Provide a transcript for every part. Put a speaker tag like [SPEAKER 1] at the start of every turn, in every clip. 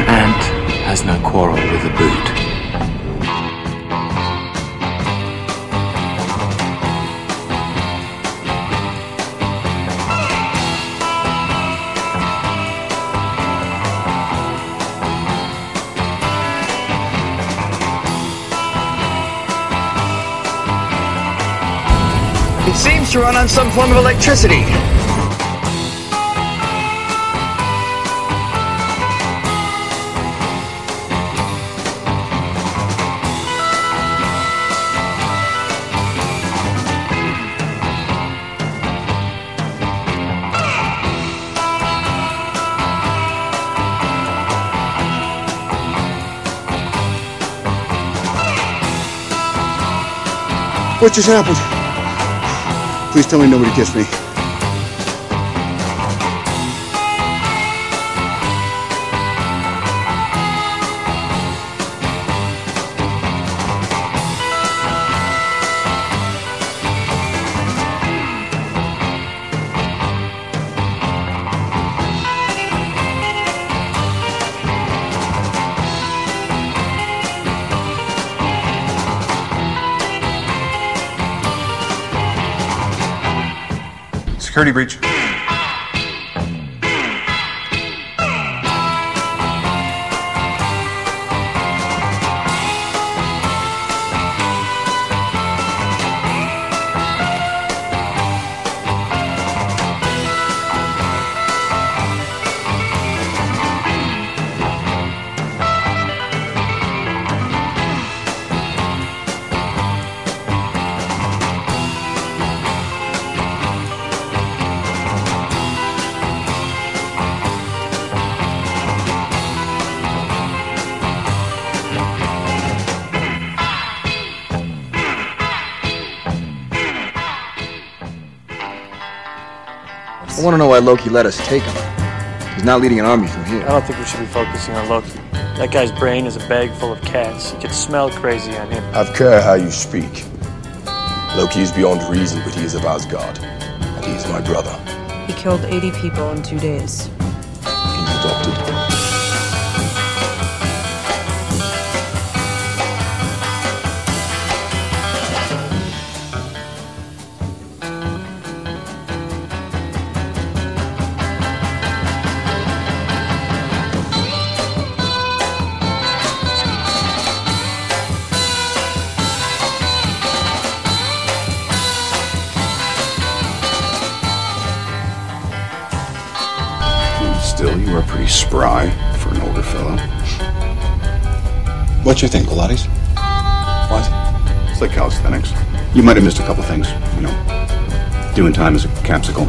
[SPEAKER 1] ant has no quarrel with a boot.
[SPEAKER 2] It seems to run on some form of electricity.
[SPEAKER 3] What just happened? Please tell me nobody kissed me.
[SPEAKER 4] Security breach.
[SPEAKER 5] I want to know why Loki let us take him. He's not leading an army from here.
[SPEAKER 6] I don't think we should be focusing on Loki. That guy's brain is a bag full of cats. You could smell crazy on him.
[SPEAKER 7] I've care how you speak. Loki is beyond reason, but he is of Asgard, and he is my brother.
[SPEAKER 8] He killed 80 people in 2 days.
[SPEAKER 7] He's adopted.
[SPEAKER 3] Still, you are pretty spry for an older fellow. What you think, Pilates? What? It's like calisthenics. You might have missed a couple things, you know, doing time as a capsicle.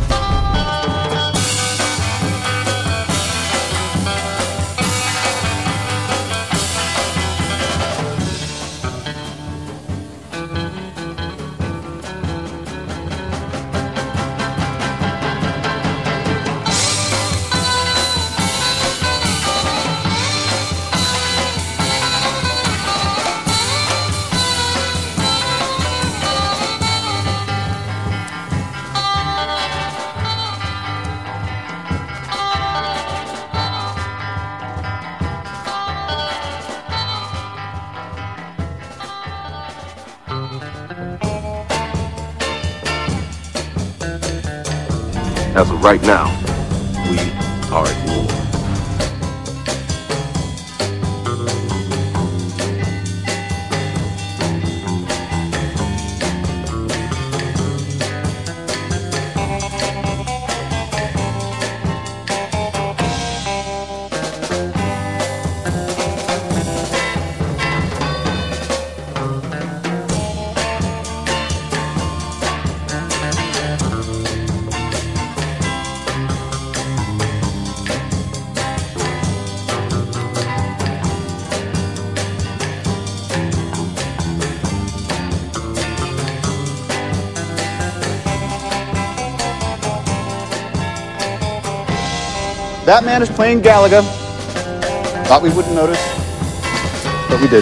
[SPEAKER 9] As of right now, we are at war.
[SPEAKER 3] That man is playing Galaga. Thought we wouldn't notice, but we did.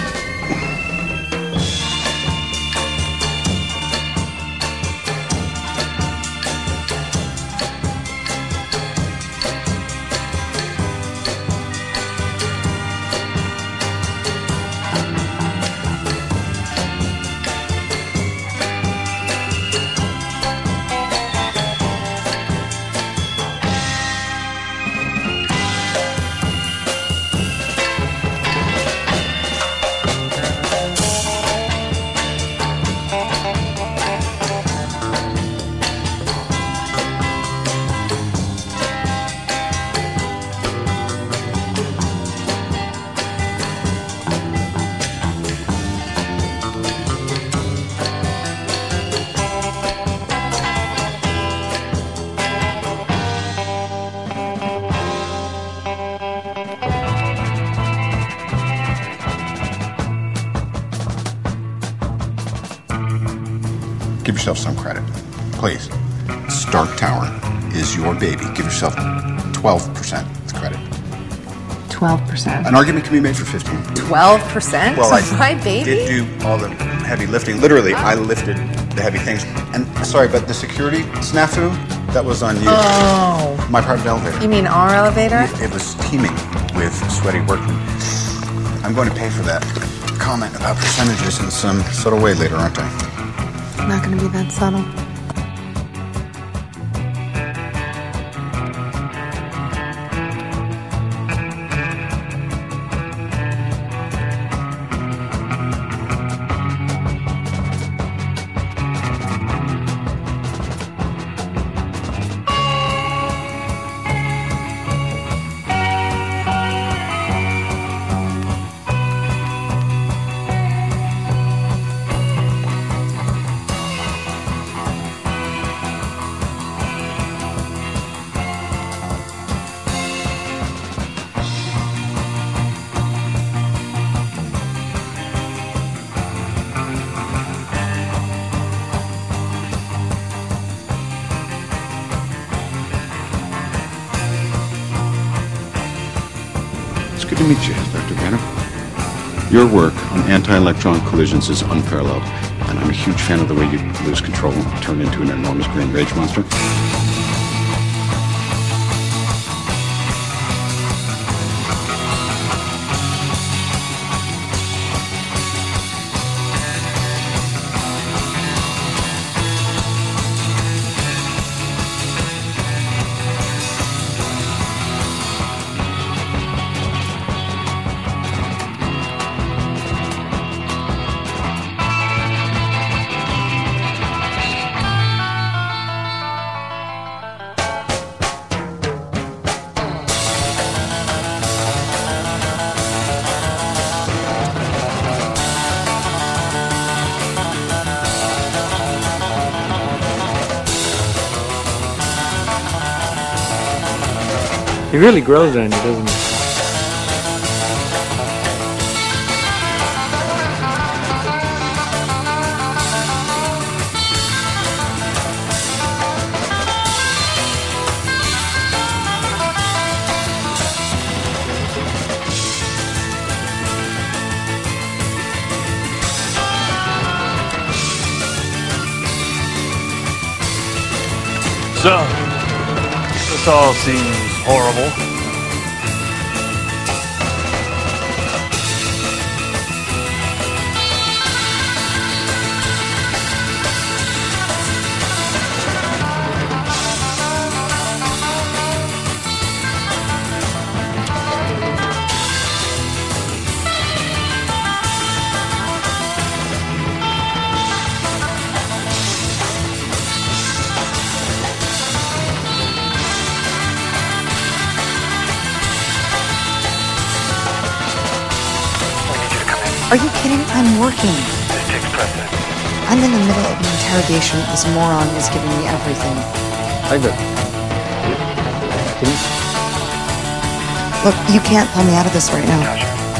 [SPEAKER 3] Give yourself some credit. Please. Stark Tower is your baby. Give yourself 12% credit.
[SPEAKER 8] 12%.
[SPEAKER 3] An argument can be made for 15.
[SPEAKER 8] 12%?
[SPEAKER 3] Well, I
[SPEAKER 8] My baby?
[SPEAKER 3] did do all the heavy lifting. Literally, I lifted the heavy things. And sorry, but the security snafu, that was on you.
[SPEAKER 8] Oh.
[SPEAKER 3] My private elevator.
[SPEAKER 8] You mean our elevator?
[SPEAKER 3] It was teeming with sweaty workmen. I'm going to pay for that comment about percentages in some subtle way later, aren't I?
[SPEAKER 8] Not gonna be that subtle.
[SPEAKER 3] Good to meet you, Inspector Banner. Your work on anti-electron collisions is unparalleled, and I'm a huge fan of the way you lose control and turn into an enormous green rage monster.
[SPEAKER 6] He really grows on you, doesn't he? So, this all seems horrible.
[SPEAKER 8] Are you kidding? I'm working.
[SPEAKER 9] This takes precedence.
[SPEAKER 8] I'm in the middle of an interrogation. This moron is giving me everything. Look, you can't pull me out of this right now.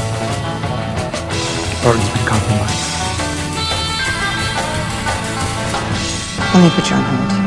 [SPEAKER 6] Pardon's been compromised.
[SPEAKER 8] Let me put you on hold.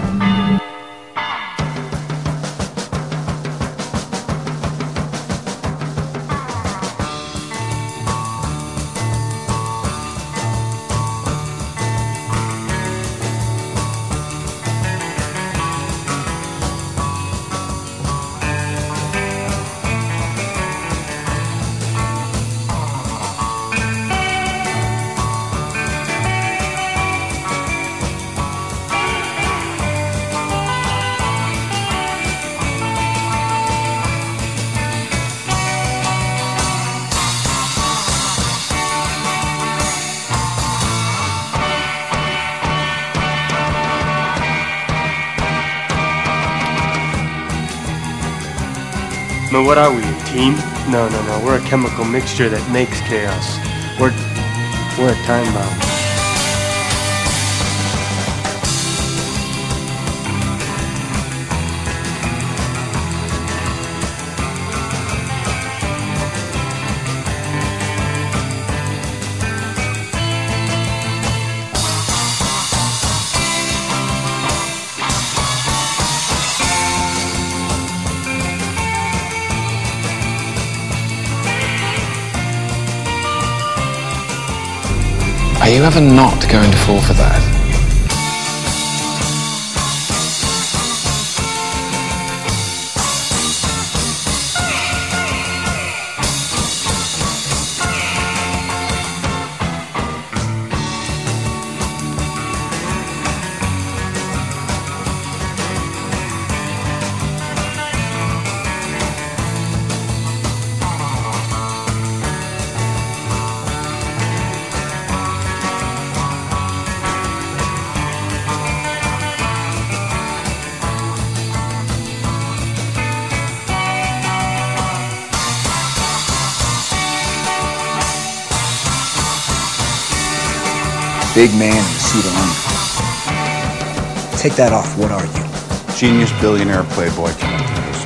[SPEAKER 4] But what are we, a team? No. We're a chemical mixture that makes chaos. We're a time bomb.
[SPEAKER 1] you ever not going to fall for that?
[SPEAKER 5] Big man in a suit of armor. Take that off. What are you?
[SPEAKER 3] Genius, billionaire, playboy, philanthropist.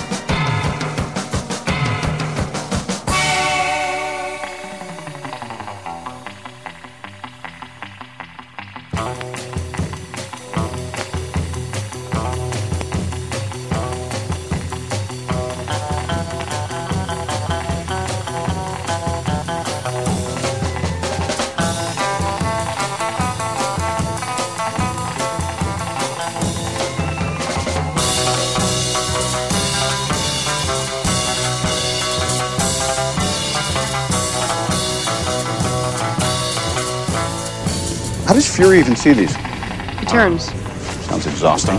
[SPEAKER 3] How does Fury even see these?
[SPEAKER 8] He turns.
[SPEAKER 3] Sounds exhausting.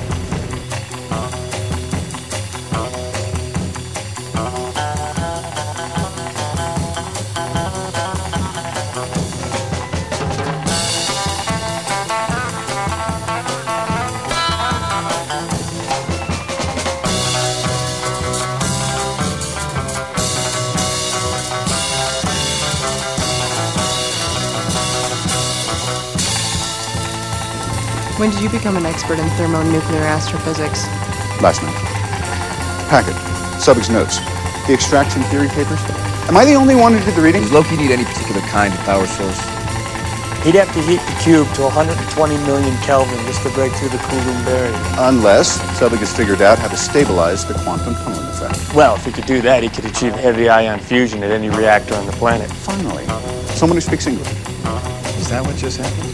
[SPEAKER 8] When did you become an expert in thermonuclear astrophysics?
[SPEAKER 3] Last night. Packet. Subig's notes. The extraction theory papers. Am I the only one who did the reading?
[SPEAKER 5] Does Loki need any particular kind of power source?
[SPEAKER 6] He'd have to heat the cube to 120 million Kelvin just to break through the Coulomb barrier.
[SPEAKER 3] Unless Subig has figured out how to stabilize the quantum tunneling effect.
[SPEAKER 6] Well, if he could do that, he could achieve heavy ion fusion at any reactor on the planet.
[SPEAKER 3] Finally. Someone who speaks English.
[SPEAKER 5] Is that what just happened?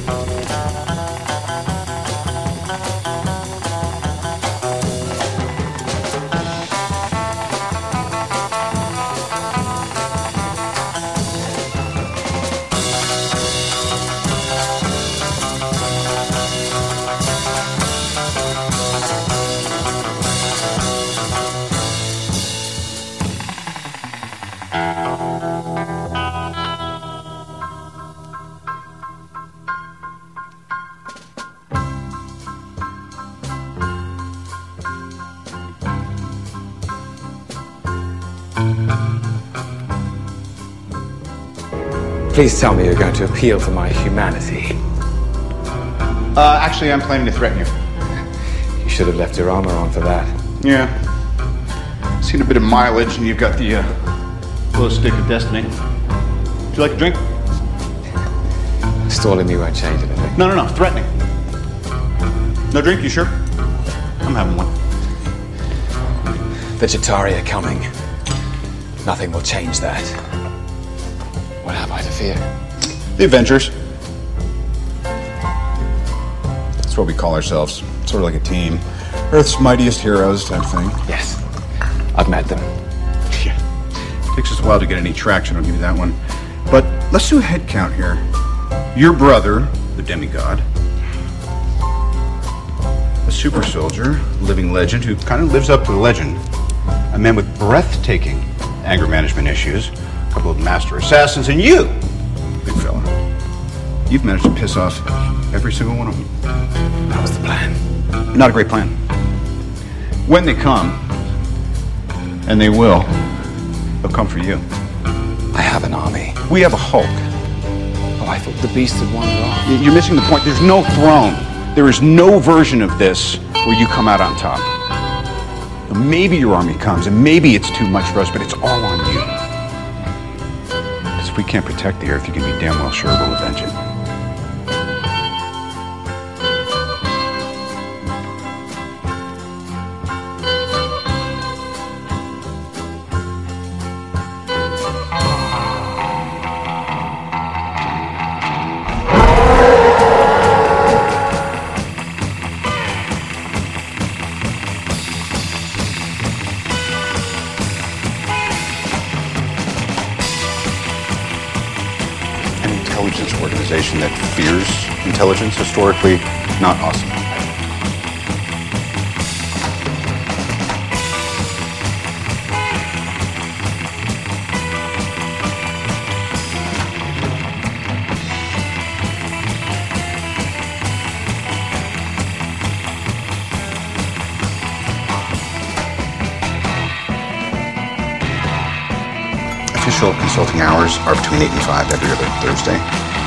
[SPEAKER 1] Please tell me you're going to appeal to my humanity.
[SPEAKER 3] Actually, I'm planning to threaten you.
[SPEAKER 1] You should have left your armor on for that.
[SPEAKER 3] Yeah. Seen a bit of mileage, and you've got the glow stick of destiny. Would you like a drink?
[SPEAKER 1] Stalling me won't change anything.
[SPEAKER 3] No. Threatening. No drink, you sure? I'm having one.
[SPEAKER 1] The Chitauri are coming. Nothing will change that. What have I to fear?
[SPEAKER 3] The Avengers. That's what we call ourselves. Sort of like a team. Earth's mightiest heroes type thing.
[SPEAKER 1] Yes. I've met them.
[SPEAKER 3] Yeah. Takes us a while to get any traction, I'll give you that one. But let's do a head count here. Your brother, the demigod. A super soldier, living legend who kind of lives up to the legend. A man with breathtaking anger management issues. A couple of master assassins, and you, big fella. You've managed to piss off every single one of them.
[SPEAKER 1] That was the plan.
[SPEAKER 3] Not a great plan. When they come, and they will, they'll come for you.
[SPEAKER 1] I have an army.
[SPEAKER 3] We have a Hulk.
[SPEAKER 1] Oh, I thought the beast had wandered off.
[SPEAKER 3] You're missing the point. There's no throne. There is no version of this where you come out on top. Maybe your army comes, and maybe it's too much for us, but it's all on you. Because if we can't protect the Earth, you can be damn well sure we'll avenge it. intelligence organization that fears intelligence, historically not awesome. Official consulting hours are between 8 and 5 every other Thursday.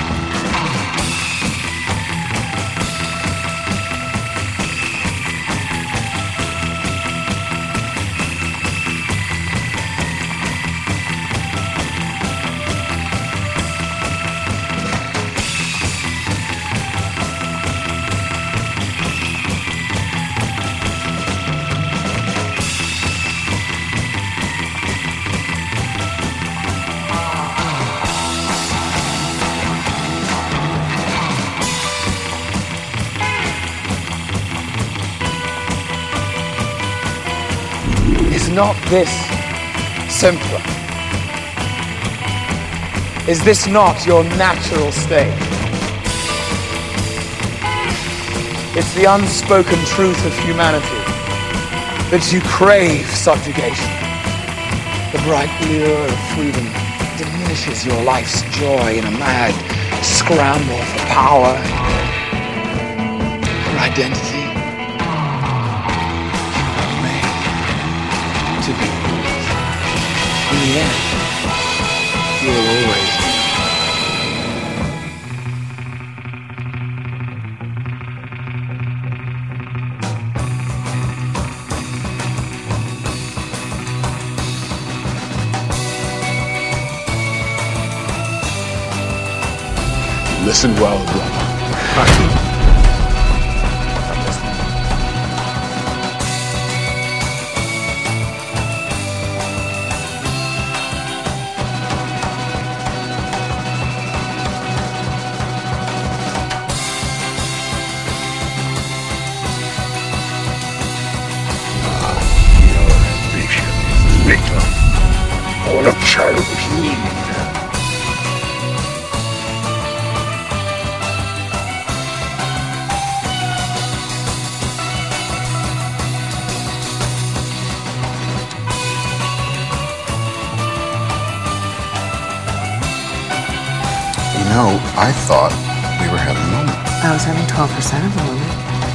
[SPEAKER 2] Is not this simpler? Is this not your natural state? It's the unspoken truth of humanity that you crave subjugation. The bright lure of freedom diminishes your life's joy in a mad scramble for power, for identity. To be. In the end, you will always be.
[SPEAKER 7] Listen well, brother.
[SPEAKER 9] All a child of heed.
[SPEAKER 3] You know, I thought we were having a moment.
[SPEAKER 8] I was having 12% of the moment.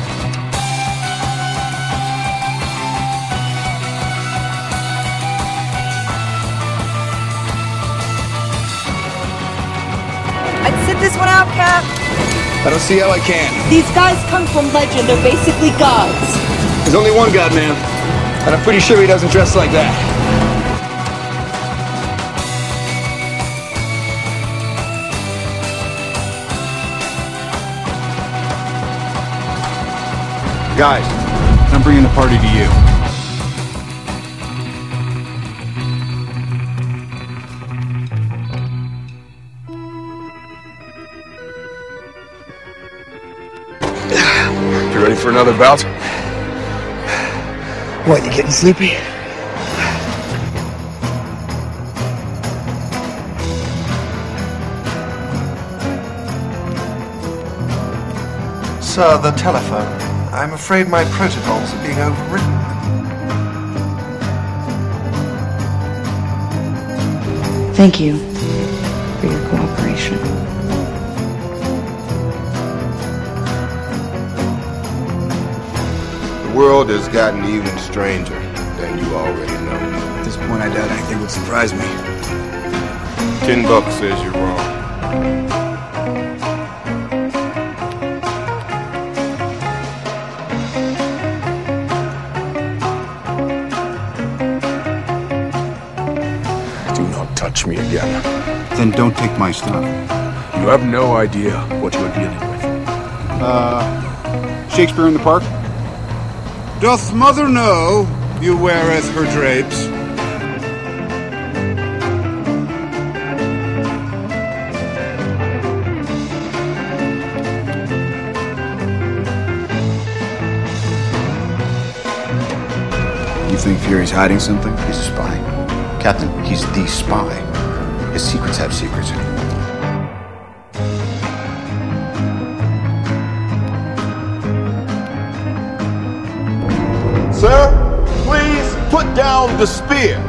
[SPEAKER 10] Sit this one out, Cap.
[SPEAKER 1] I don't see how I can.
[SPEAKER 10] These guys come from legend. They're basically gods.
[SPEAKER 1] There's only one God, ma'am. And I'm pretty sure he doesn't dress like that.
[SPEAKER 3] Guys, I'm bringing the party to you.
[SPEAKER 7] You ready for another bout?
[SPEAKER 2] What, you getting sleepy?
[SPEAKER 11] Sir, the telephone. I'm afraid my protocols are being overridden.
[SPEAKER 8] Thank you for your cooperation.
[SPEAKER 9] The world has gotten even stranger than you already know.
[SPEAKER 1] At this point, I doubt anything would surprise me.
[SPEAKER 9] $10 says you're wrong.
[SPEAKER 7] Do not touch me again.
[SPEAKER 3] Then don't take my stuff.
[SPEAKER 7] You have no idea what you're dealing with.
[SPEAKER 3] Shakespeare in the Park?
[SPEAKER 12] Doth mother know you weareth her drapes?
[SPEAKER 1] You think Fury's hiding something?
[SPEAKER 3] He's a spy. Captain, he's the spy. His secrets have secrets.
[SPEAKER 9] down the spear.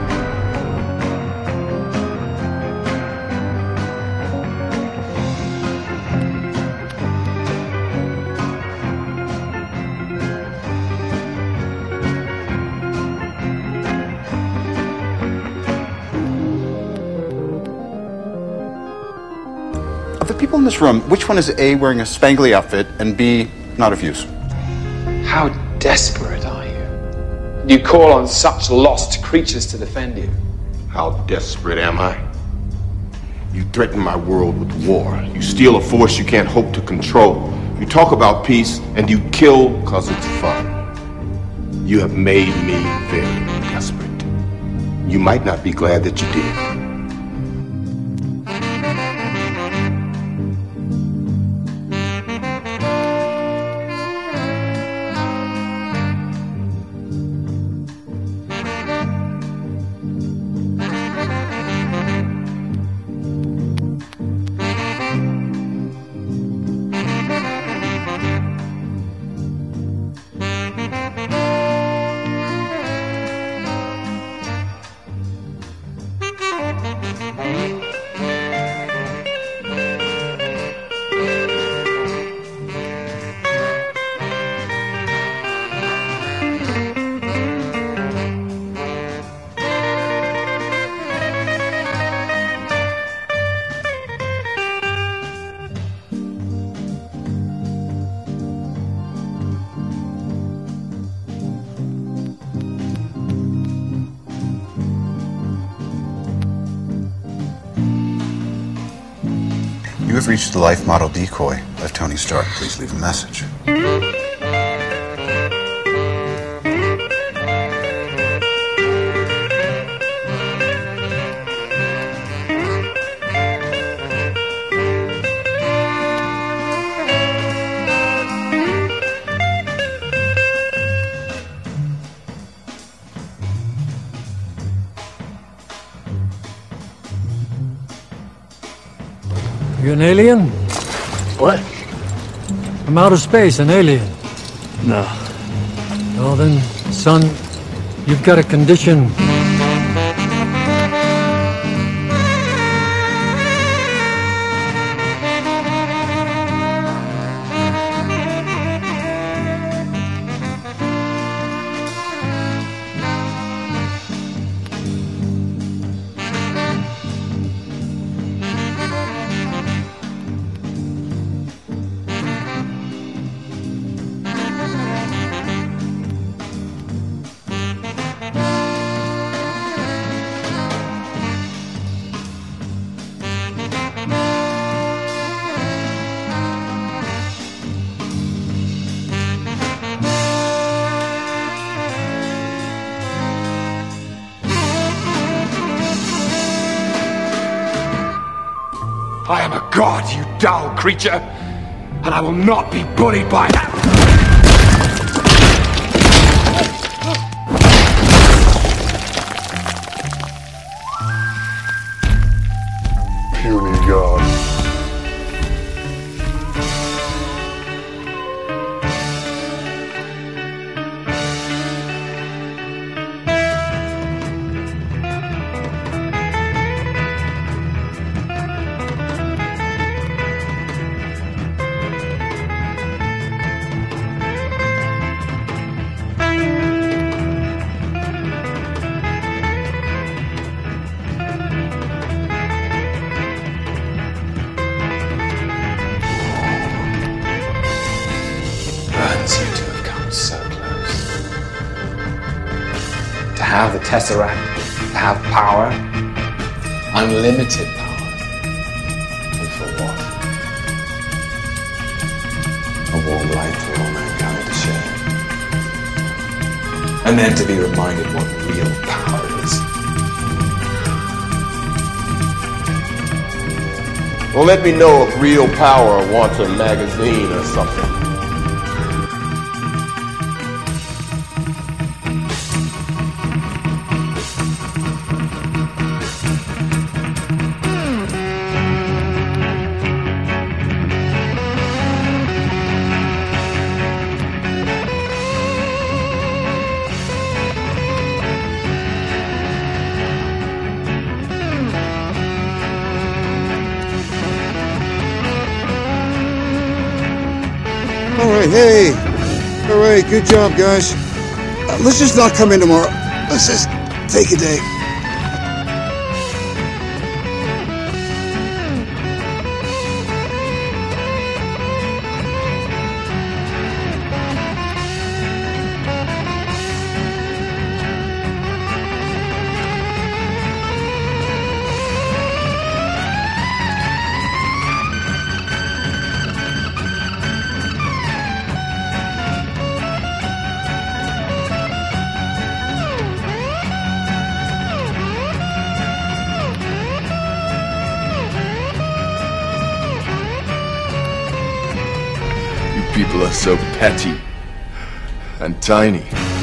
[SPEAKER 3] Of the people in this room, which one is A, wearing a spangly outfit, and B, not of use?
[SPEAKER 2] How desperate are you? You call on such lost creatures to defend you.
[SPEAKER 9] How desperate am I? You threaten my world with war. You steal a force you can't hope to control. You talk about peace, and you kill because it's fun. You have made me very desperate. You might not be glad that you did.
[SPEAKER 3] You have reached the life model decoy of Tony Stark. Please leave a message.
[SPEAKER 13] You an alien?
[SPEAKER 6] What?
[SPEAKER 13] From outer space, an alien.
[SPEAKER 6] No.
[SPEAKER 13] Well then, son, you've got a condition.
[SPEAKER 2] I am a god, you dull creature, and I will not be bullied by that.
[SPEAKER 9] Puny god.
[SPEAKER 2] Seem to have come so close. To have the Tesseract, to have power, unlimited power. And for what? A warm light for all mankind to share. And then to be reminded what real power is.
[SPEAKER 9] Well, let me know if real power wants a magazine or something.
[SPEAKER 12] hey. All right, good job, guys. Let's just not come in tomorrow. Let's just take a day.
[SPEAKER 14] People are so petty and tiny.